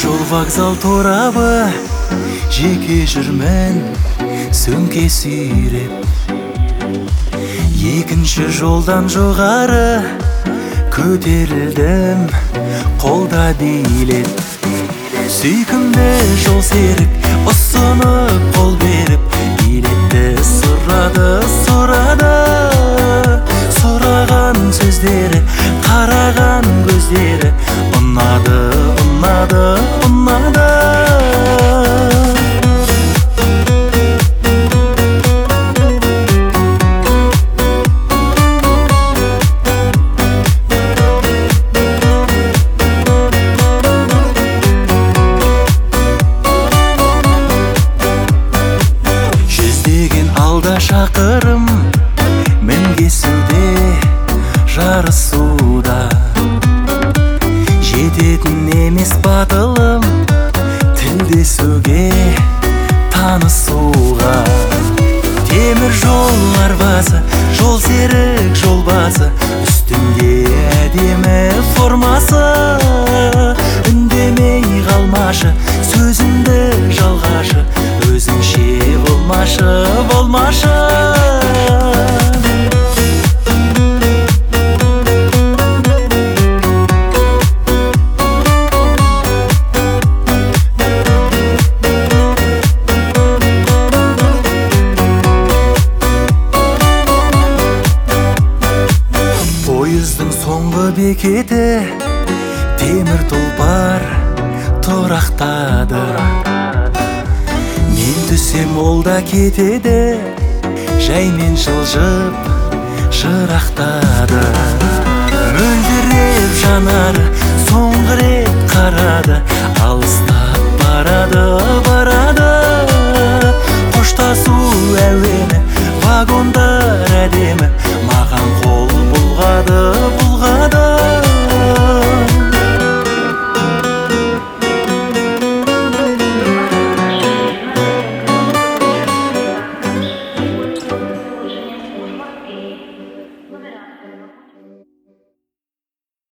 жол вокзал торабы, жеке жүрмін сөңке сүйреп. Екінші жолдан жоғары көтерілдім, қолда билет. Сүйкімді жол серік ұсынып қол беріп, билетті сұрады. Сұраған сөздері, қараған көздері ұнады. Жүздеген алда шақырым мінгесуде, жарысуда. Жететін емес батылым тілдесуге, танысуға. Темір жол арбасы, жол серік жол басы, үстінде әдемі формасы. Үндемей қалмашы, сөзімді жалғашы, өзіңше болмашы. Пойыздың соңғы бекеті, темір тұлпар тұрақтады. Мен түсем ол да кетеді, жаймен жылжып жырақтады. Мөлдіреп жанары соңғы рет қарады, алыстап барады.